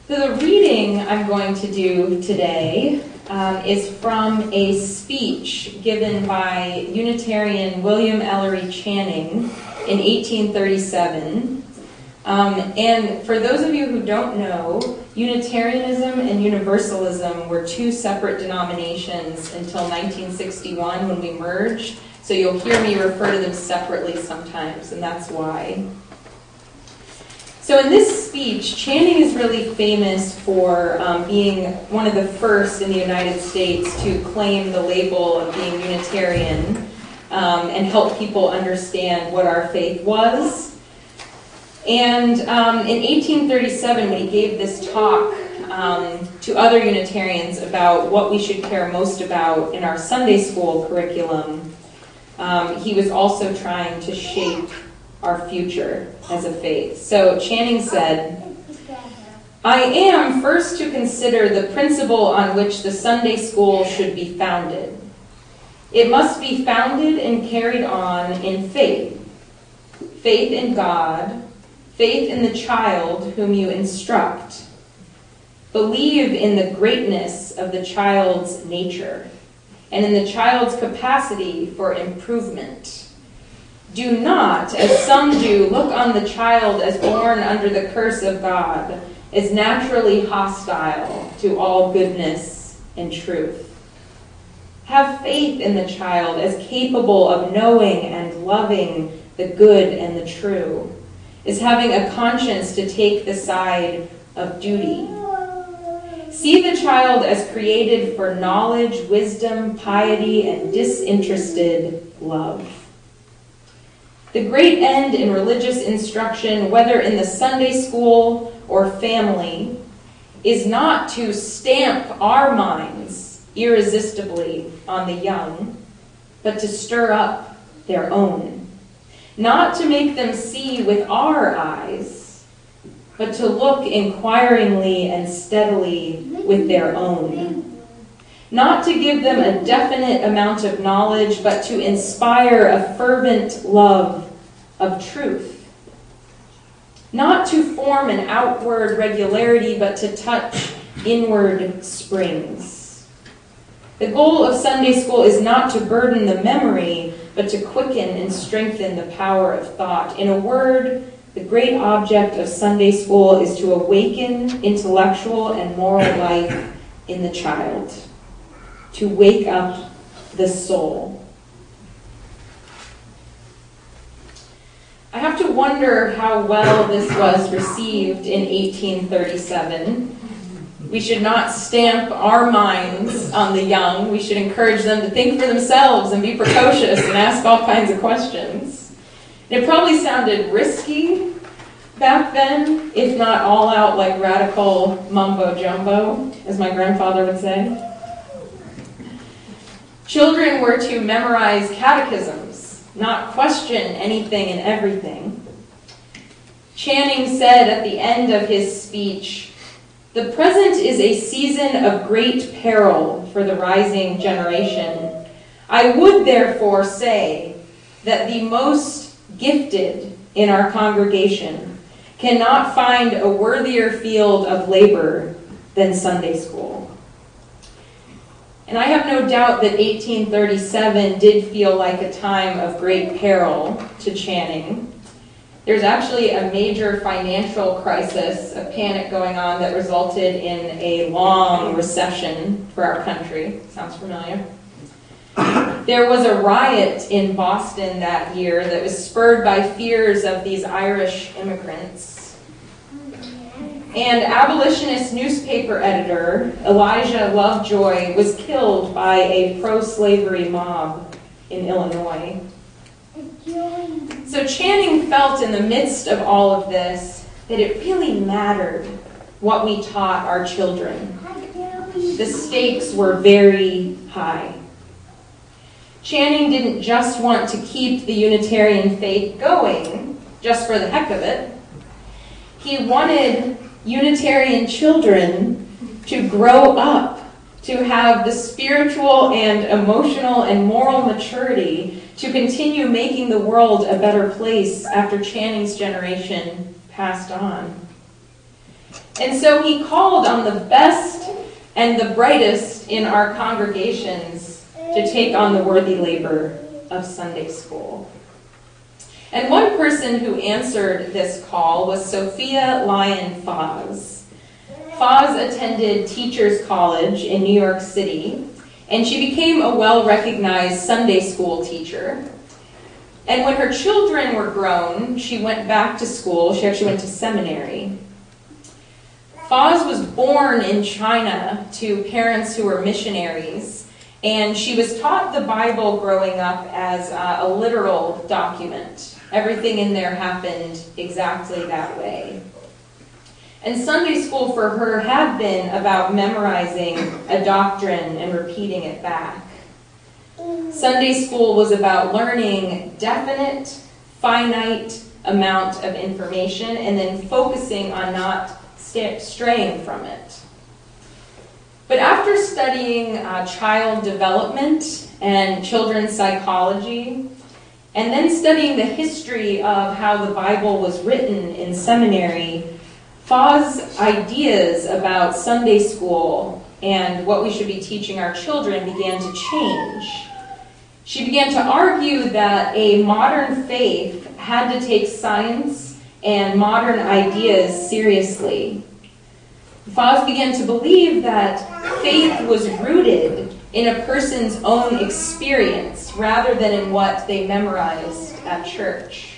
So the reading I'm going to do today is from a speech given by Unitarian William Ellery Channing in 1837. And for those of you who don't know, Unitarianism and Universalism were two separate denominations until 1961 when we merged. So you'll hear me refer to them separately sometimes, and that's why. So in this speech, Channing is really famous for being one of the first in the United States to claim the label of being Unitarian and help people understand what our faith was. And in 1837, when he gave this talk to other Unitarians about what we should care most about in our Sunday school curriculum, he was also trying to shape our future as a faith. So Channing said, "I am first to consider the principle on which the Sunday school should be founded. It must be founded and carried on in faith. Faith in God, faith in the child whom you instruct. Believe in the greatness of the child's nature and in the child's capacity for improvement. Do not, as some do, look on the child as born under the curse of God, as naturally hostile to all goodness and truth. Have faith in the child as capable of knowing and loving the good and the true, as having a conscience to take the side of duty. See the child as created for knowledge, wisdom, piety, and disinterested love. The great end in religious instruction, whether in the Sunday school or family, is not to stamp our minds irresistibly on the young, but to stir up their own. Not to make them see with our eyes, but to look inquiringly and steadily with their own. Not to give them a definite amount of knowledge, but to inspire a fervent love of truth. Not to form an outward regularity, but to touch inward springs. The goal of Sunday school is not to burden the memory, but to quicken and strengthen the power of thought. In a word, the great object of Sunday school is to awaken intellectual and moral life in the child, to wake up the soul." I have to wonder how well this was received in 1837. We should not stamp our minds on the young. We should encourage them to think for themselves and be precocious and ask all kinds of questions. And it probably sounded risky back then, if not all out like radical mumbo-jumbo, as my grandfather would say. Children were to memorize catechisms, not question anything and everything. Channing said at the end of his speech, "The present is a season of great peril for the rising generation. I would therefore say that the most gifted in our congregation cannot find a worthier field of labor than Sunday school." And I have no doubt that 1837 did feel like a time of great peril to Channing. There's actually a major financial crisis, a panic going on that resulted in a long recession for our country. Sounds familiar? There was a riot in Boston that year that was spurred by fears of these Irish immigrants. And abolitionist newspaper editor Elijah Lovejoy was killed by a pro-slavery mob in Illinois. So Channing felt in the midst of all of this that it really mattered what we taught our children. The stakes were very high. Channing didn't just want to keep the Unitarian faith going just for the heck of it. He wanted Unitarian children to grow up, to have the spiritual and emotional and moral maturity to continue making the world a better place after Channing's generation passed on. And so he called on the best and the brightest in our congregations to take on the worthy labor of Sunday school. And one person who answered this call was Sophia Lyon Foz. Foz attended Teachers College in New York City, and she became a well-recognized Sunday school teacher. And when her children were grown, she went back to school. She actually went to seminary. Foz was born in China to parents who were missionaries, and she was taught the Bible growing up as a literal document. Everything in there happened exactly that way. And Sunday school for her had been about memorizing a doctrine and repeating it back. Sunday school was about learning definite, finite amount of information and then focusing on not straying from it. But after studying child development and children's psychology, and then studying the history of how the Bible was written in seminary, Foz's ideas about Sunday school and what we should be teaching our children began to change. She began to argue that a modern faith had to take science and modern ideas seriously. Foz began to believe that faith was rooted in a person's own experience rather than in what they memorized at church.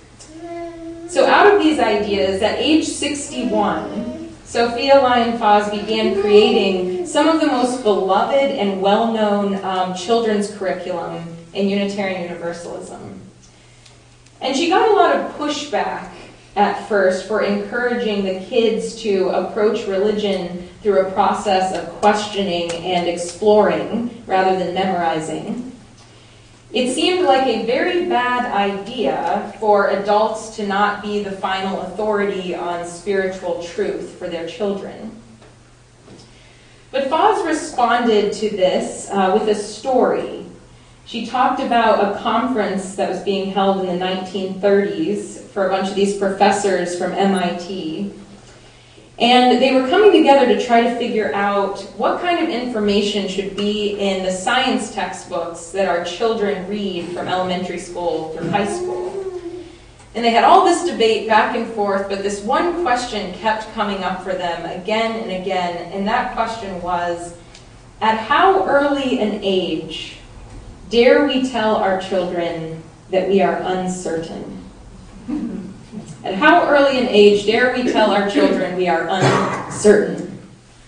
So out of these ideas, at age 61, Sophia Lyon Foz began creating some of the most beloved and well-known children's curriculum in Unitarian Universalism. And she got a lot of pushback at first for encouraging the kids to approach religion through a process of questioning and exploring rather than memorizing. It seemed like a very bad idea for adults to not be the final authority on spiritual truth for their children. But Foz responded to this with a story. She talked about a conference that was being held in the 1930s for a bunch of these professors from MIT. And they were coming together to try to figure out what kind of information should be in the science textbooks that our children read from elementary school through high school. And they had all this debate back and forth, but this one question kept coming up for them again and again, and that question was, at how early an age dare we tell our children that we are uncertain? At how early an age dare we tell our children we are uncertain?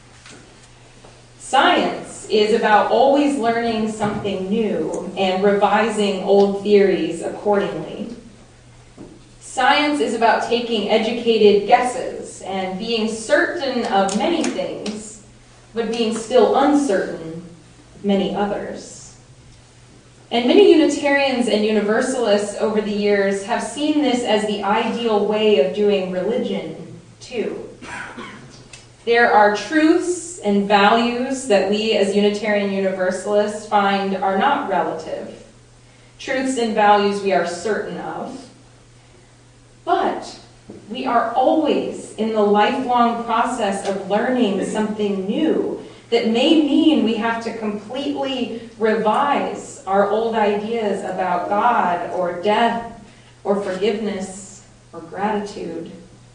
Science is about always learning something new and revising old theories accordingly. Science is about taking educated guesses and being certain of many things, but being still uncertain of many others. And many Unitarians and Universalists over the years have seen this as the ideal way of doing religion, too. There are truths and values that we as Unitarian Universalists find are not relative. Truths and values we are certain of. But we are always in the lifelong process of learning something new that may mean we have to completely revise our old ideas about God or death or forgiveness or gratitude.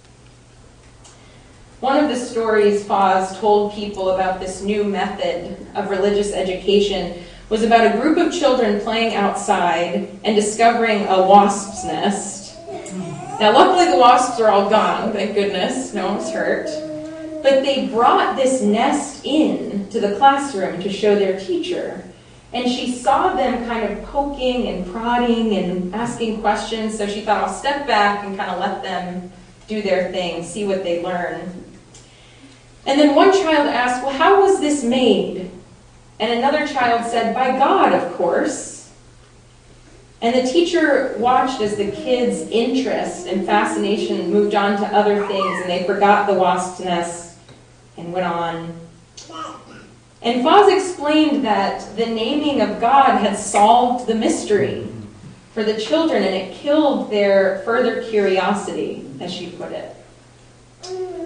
One of the stories Foz told people about this new method of religious education was about a group of children playing outside and discovering a wasp's nest. Now, luckily the wasps are all gone, thank goodness, no one's hurt. But they brought this nest in to the classroom to show their teacher. And she saw them kind of poking and prodding and asking questions, so she thought, I'll step back and kind of let them do their thing, see what they learn. And then one child asked, well, how was this made? And another child said, by God, of course. And the teacher watched as the kids' interest and fascination moved on to other things, and they forgot the wasp's nest and went on. And Foz explained that the naming of God had solved the mystery for the children, and it killed their further curiosity, as she put it.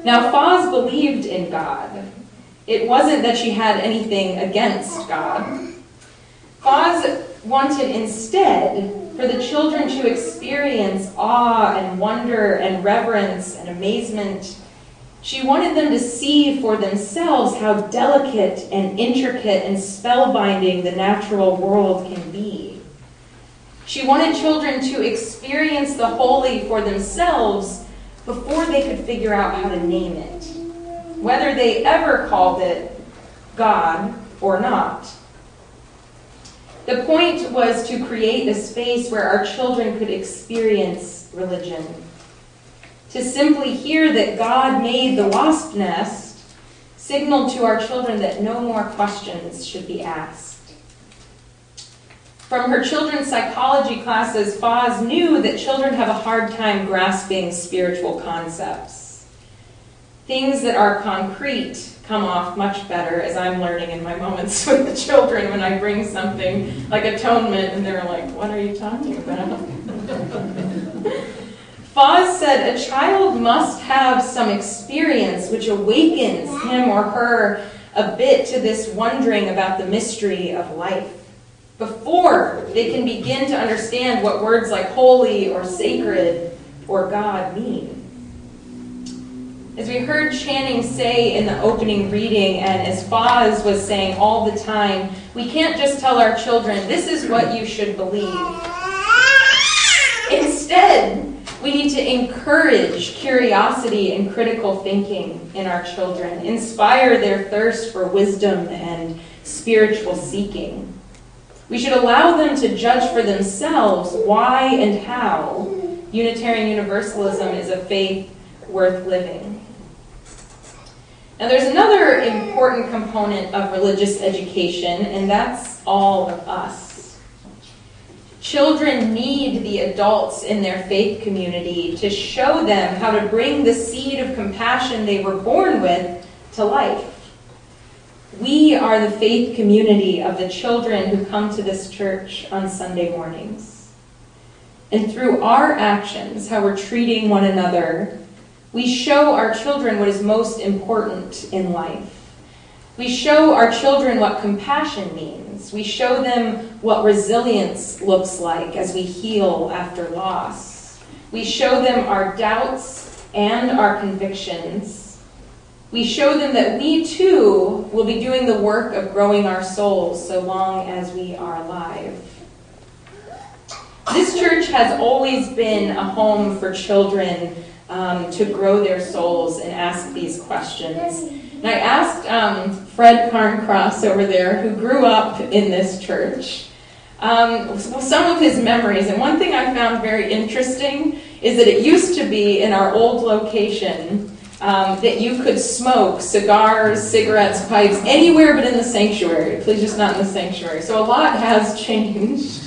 Now, Foz believed in God. It wasn't that she had anything against God. Foz wanted instead for the children to experience awe and wonder and reverence and amazement. She wanted them to see for themselves how delicate and intricate and spellbinding the natural world can be. She wanted children to experience the holy for themselves before they could figure out how to name it, whether they ever called it God or not. The point was to create a space where our children could experience religion. To simply hear that God made the wasp nest signaled to our children that no more questions should be asked. From her children's psychology classes, Foz knew that children have a hard time grasping spiritual concepts. Things that are concrete come off much better, as I'm learning in my moments with the children when I bring something like atonement and they're like, what are you talking about? Foz said a child must have some experience which awakens him or her a bit to this wondering about the mystery of life before they can begin to understand what words like holy or sacred or God mean. As we heard Channing say in the opening reading, and as Foz was saying all the time, we can't just tell our children, this is what you should believe. Instead, we need to encourage curiosity and critical thinking in our children, inspire their thirst for wisdom and spiritual seeking. We should allow them to judge for themselves why and how Unitarian Universalism is a faith worth living. Now, there's another important component of religious education, and that's all of us. Children need the adults in their faith community to show them how to bring the seed of compassion they were born with to life. We are the faith community of the children who come to this church on Sunday mornings. And through our actions, how we're treating one another, we show our children what is most important in life. We show our children what compassion means. We show them what resilience looks like as we heal after loss. We show them our doubts and our convictions. We show them that we too will be doing the work of growing our souls so long as we are alive. This church has always been a home for children to grow their souls and ask these questions. And I asked Fred Carncross over there, who grew up in this church, some of his memories. And one thing I found very interesting is that it used to be in our old location that you could smoke cigars, cigarettes, pipes, anywhere but in the sanctuary. Please, just not in the sanctuary. So a lot has changed.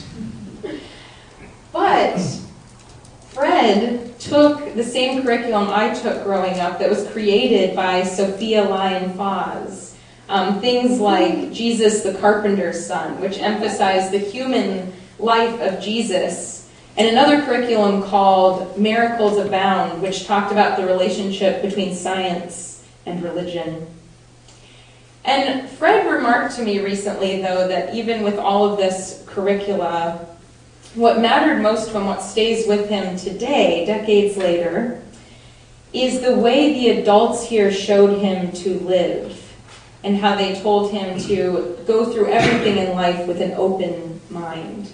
But Fred took the same curriculum I took growing up that was created by Sophia Lyon Foz. Things like Jesus the Carpenter's Son, which emphasized the human life of Jesus, and another curriculum called Miracles Abound, which talked about the relationship between science and religion. And Fred remarked to me recently, though, that even with all of this curricula, what mattered most and what stays with him today, decades later, is the way the adults here showed him to live and how they told him to go through everything in life with an open mind.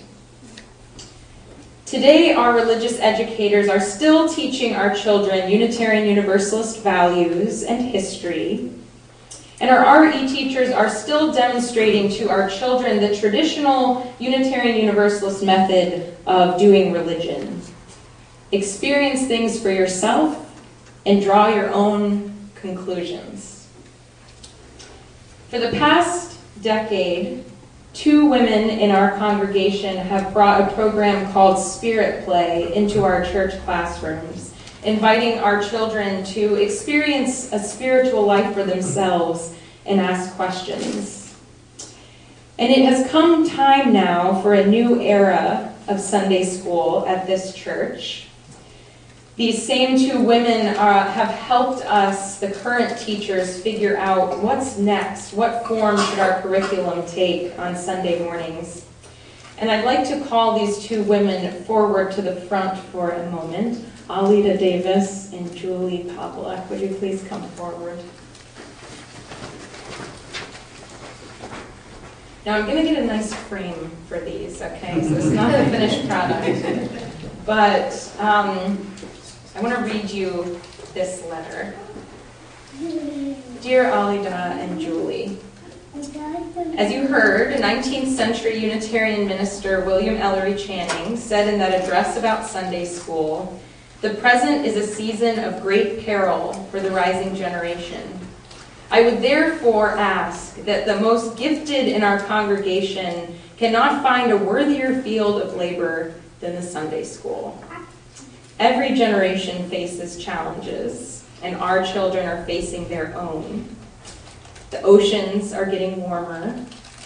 Today, our religious educators are still teaching our children Unitarian Universalist values and history. And our RE teachers are still demonstrating to our children the traditional Unitarian Universalist method of doing religion. Experience things for yourself and draw your own conclusions. For the past decade, 2 women in our congregation have brought a program called Spirit Play into our church classrooms, inviting our children to experience a spiritual life for themselves and ask questions. And it has come time now for a new era of Sunday school at this church. These same two women have helped us, the current teachers, figure out what's next, what form should our curriculum take on Sunday mornings. And I'd like to call these two women forward to the front for a moment. Alida Davis and Julie Pavlak. Would you please come forward? Now I'm going to get a nice frame for these, okay? So it's not the finished product. But I want to read you this letter. Dear Alida and Julie, as you heard, 19th century Unitarian minister William Ellery Channing said in that address about Sunday school, "The present is a season of great peril for the rising generation. I would therefore ask that the most gifted in our congregation cannot find a worthier field of labor than the Sunday school. Every generation faces challenges, and our children are facing their own. The oceans are getting warmer.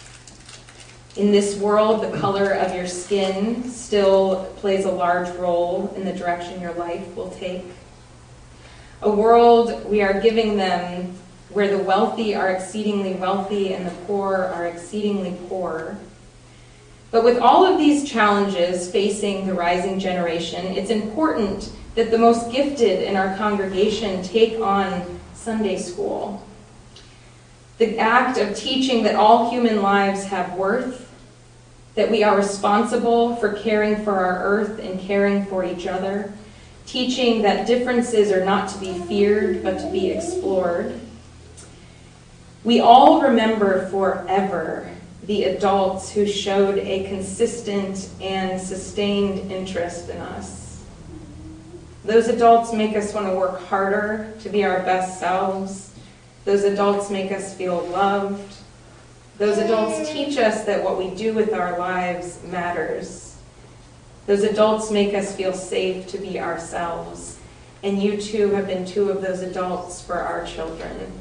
In this world, the color of your skin still plays a large role in the direction your life will take. A world we are giving them where the wealthy are exceedingly wealthy and the poor are exceedingly poor. But with all of these challenges facing the rising generation, it's important that the most gifted in our congregation take on Sunday school. The act of teaching that all human lives have worth, that we are responsible for caring for our earth and caring for each other, teaching that differences are not to be feared but to be explored. We all remember forever the adults who showed a consistent and sustained interest in us. Those adults make us want to work harder to be our best selves. Those adults make us feel loved. Those adults teach us that what we do with our lives matters. Those adults make us feel safe to be ourselves. And you too have been two of those adults for our children.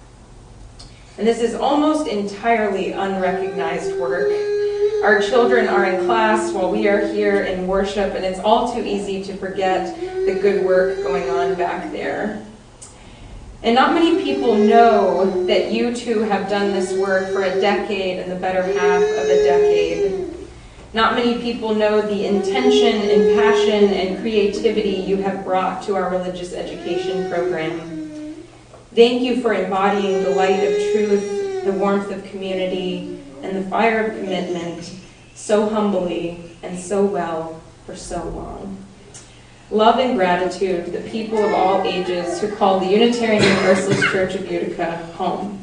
And this is almost entirely unrecognized work. Our children are in class while we are here in worship, and it's all too easy to forget the good work going on back there. And not many people know that you two have done this work for a decade and the better half of a decade. Not many people know the intention and passion and creativity you have brought to our religious education program. Thank you for embodying the light of truth, the warmth of community, and the fire of commitment so humbly and so well for so long. Love and gratitude, the people of all ages who call the Unitarian Universalist Church of Utica home.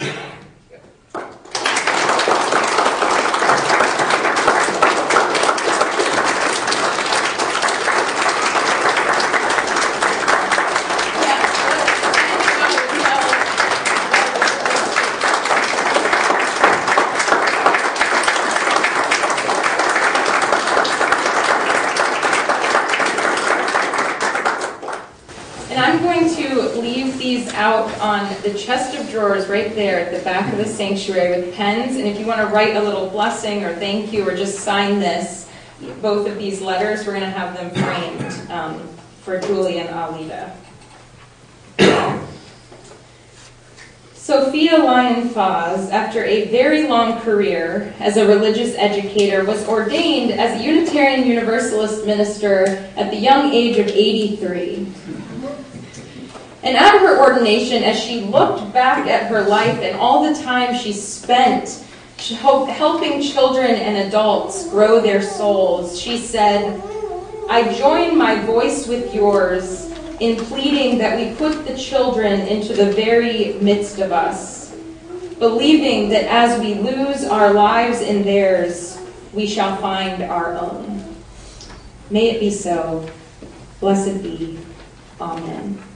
Out on the chest of drawers right there at the back of the sanctuary with pens, and if you want to write a little blessing or thank you or just sign this, both of these letters, we're going to have them framed for Julie and Alida. Sophia Lyon Foz, after a very long career as a religious educator, was ordained as a Unitarian Universalist minister at the young age of 83. And at her ordination, as she looked back at her life and all the time she spent helping children and adults grow their souls, she said, "I join my voice with yours in pleading that we put the children into the very midst of us, believing that as we lose our lives in theirs, we shall find our own. May it be so. Blessed be. Amen."